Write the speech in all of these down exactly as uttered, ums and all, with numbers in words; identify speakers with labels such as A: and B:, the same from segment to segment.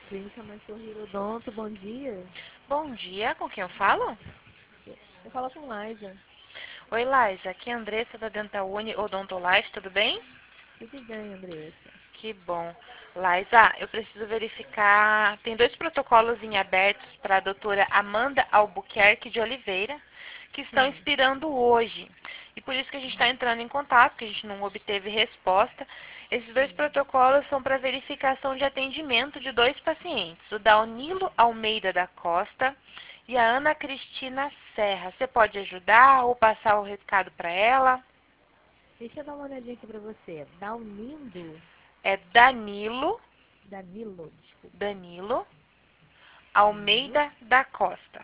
A: Clínica Mansur Odonto, bom dia.
B: Bom dia, com quem eu falo?
A: Eu falo com Liza.
B: Oi, Laís, aqui é a Andressa da Dental Uni Odontolife, tudo bem?
A: Tudo bem, Andressa?
B: Que bom. Laís, ah, eu preciso verificar. Tem dois protocolos em abertos para a doutora Amanda Albuquerque de Oliveira, que estão
A: Sim.
B: expirando hoje. E por isso que a gente está
A: Uhum.
B: entrando em contato, porque a gente não obteve resposta. Esses dois
A: Sim.
B: protocolos são para verificação de atendimento de dois pacientes, o Daunilo Almeida da Costa e a Ana Cristina Serra. Você pode ajudar ou passar o recado para ela?
A: Deixa eu dar uma olhadinha aqui pra você. Daunindo,
B: É Danilo,
A: Danilo, desculpa.
B: Danilo
A: Danilo.
B: Almeida da Costa.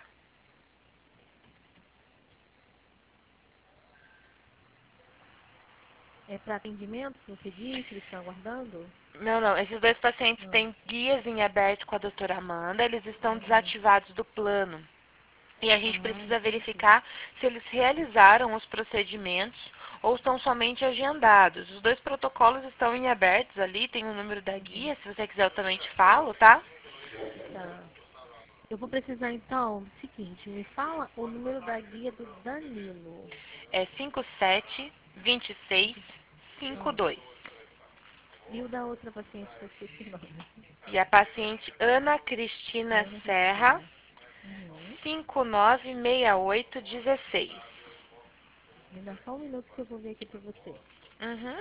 A: É para atendimento que você disse, eles estão aguardando?
B: Não, não. Esses dois pacientes
A: Não.
B: têm guias em aberto com a doutora Amanda. Eles estão
A: Hum.
B: desativados do plano. E a gente
A: Ah,
B: precisa
A: entendi.
B: verificar se eles realizaram os procedimentos ou estão somente agendados. Os dois protocolos estão em abertos ali, tem o número da
A: Uhum.
B: guia. Se você quiser, eu também te falo, tá?
A: Tá. Eu vou precisar então do seguinte, me fala o número da guia do Danilo.
B: É cinco sete dois seis cinco
A: Ah.
B: dois.
A: E o da outra paciente que eu esqueci o nome.
B: E a paciente Ana Cristina
A: Ana
B: Serra,
A: Cristina. Uhum.
B: cinco nove seis oito um seis.
A: Me dá só um minuto que eu vou ver aqui pra você.
B: Uhum.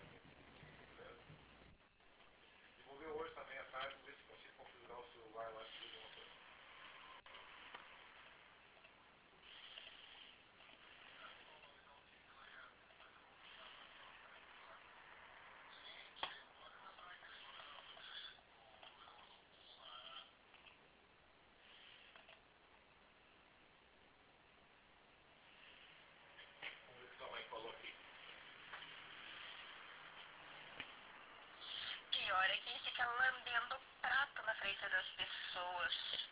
B: Pior é quem fica lambendo o prato na frente das pessoas.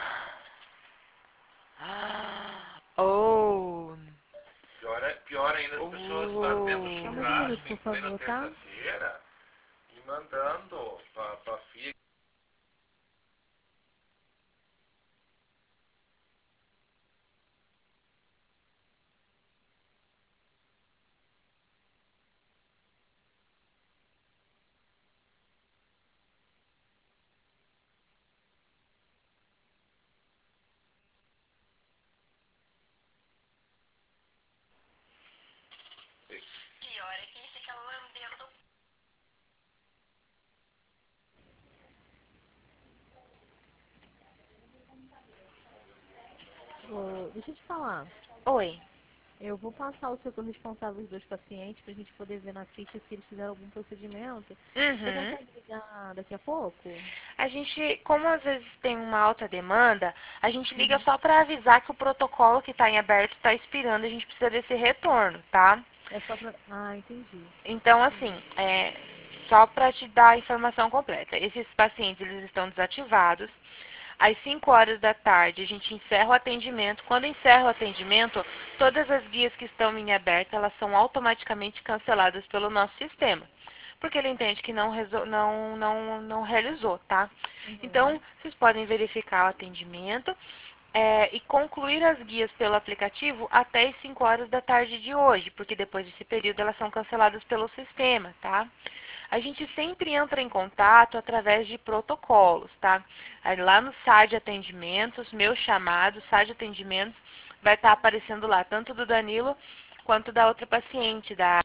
B: Oh.
C: Pior, é- pior ainda as pessoas fazendo
A: Só mais um minuto,
C: churrasco em
A: por
C: plena
A: favor, tá?
C: terça-feira e mandando pra, pra filha.
B: Pior é quem fica lambendo.
A: Ô, deixa eu te falar.
B: Oi.
A: Eu vou passar o setor responsável dos dois pacientes pra gente poder ver na ficha se eles fizeram algum procedimento. Você
B: Uhum.
A: consegue ligar daqui a pouco?
B: A gente, como às vezes tem uma alta demanda, a gente liga
A: Uhum.
B: só para avisar que o protocolo que está em aberto está expirando e a gente precisa desse retorno, tá?
A: É só pra. Ah, entendi.
B: Então, assim, é, só para te dar a informação completa, esses pacientes eles estão desativados. Às cinco horas da tarde, a gente encerra o atendimento. Quando encerra o atendimento, todas as guias que estão em aberto, elas são automaticamente canceladas pelo nosso sistema. Porque ele entende que não, não, não, não realizou, tá? Então,
A: Uhum.
B: vocês podem verificar o atendimento é, e concluir as guias pelo aplicativo até as cinco horas da tarde de hoje, porque depois desse período elas são canceladas pelo sistema, tá? A gente sempre entra em contato através de protocolos, tá? Aí lá no S A D Atendimentos, meu chamado, S A D Atendimentos, vai estar aparecendo lá, tanto do Danilo quanto da outra paciente, da,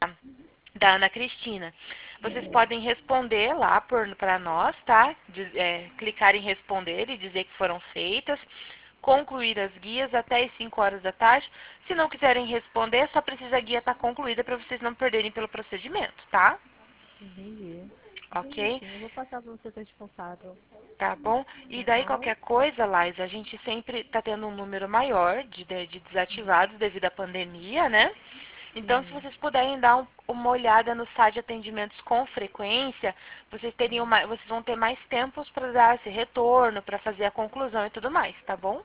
B: da Ana Cristina. Vocês
A: Uhum.
B: podem responder lá para nós, tá? De, é, clicar em responder e dizer que foram feitas. Concluir as guias até as cinco horas da tarde. Se não quiserem responder, só precisa a guia estar concluída para vocês não perderem pelo procedimento, tá?
A: Entendi. Entendi
B: Ok?
A: sim. Eu vou passar para o setor responsável.
B: Tá bom? E
A: Tá
B: daí
A: bom?
B: qualquer coisa, Laís, a gente sempre está tendo um número maior de, de, de desativados devido à pandemia, né? Então, se
A: Sim.
B: vocês puderem dar um, uma olhada no site de atendimentos com frequência, vocês teriam mais, vocês vão ter mais tempos para dar esse retorno, para fazer a conclusão e tudo mais, tá bom?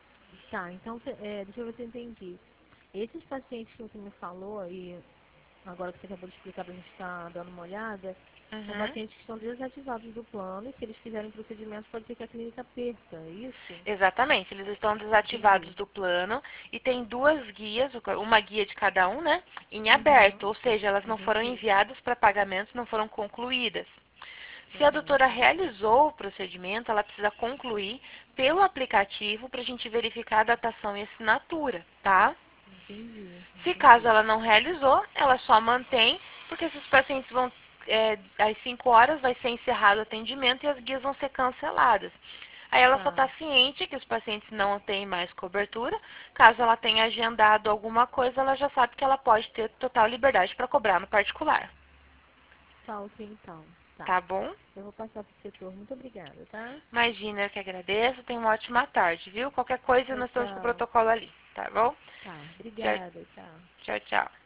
A: Tá, então, cê- é, deixa eu ver se eu entendi. Esses pacientes que você me falou, e agora que você acabou de explicar pra gente estar dando uma olhada, São
B: Uhum.
A: pacientes que estão desativados do plano e se eles fizerem procedimentos pode ser que a clínica perca, é isso?
B: Exatamente, eles estão desativados
A: Entendi.
B: do plano e tem duas guias, uma guia de cada um, né, em aberto,
A: Uhum.
B: ou seja, elas não foram
A: Entendi.
B: enviadas para pagamento, não foram concluídas. Se a doutora
A: Correto.
B: realizou o procedimento, ela precisa concluir pelo aplicativo para a gente verificar a datação e assinatura, tá?
A: Entendi.
B: Se caso
A: Entendi.
B: ela não realizou, ela só mantém, porque esses pacientes vão, é, às cinco horas vai ser encerrado o atendimento e as guias vão ser canceladas. Aí ela só
A: Tá.
B: está ciente que os pacientes não têm mais cobertura. Caso ela tenha agendado alguma coisa, ela já sabe que ela pode ter total liberdade para cobrar no particular.
A: Tá, ok, então. Tá.
B: Tá bom?
A: Eu vou passar pro setor. Muito obrigada, tá?
B: Imagina, eu que agradeço. Tenha uma ótima tarde, viu? Qualquer coisa,
A: Tchau,
B: nós estamos com o
A: tchau.
B: protocolo ali, tá bom?
A: Tá,
B: Tchau,
A: obrigada, tchau.
B: tchau, tchau.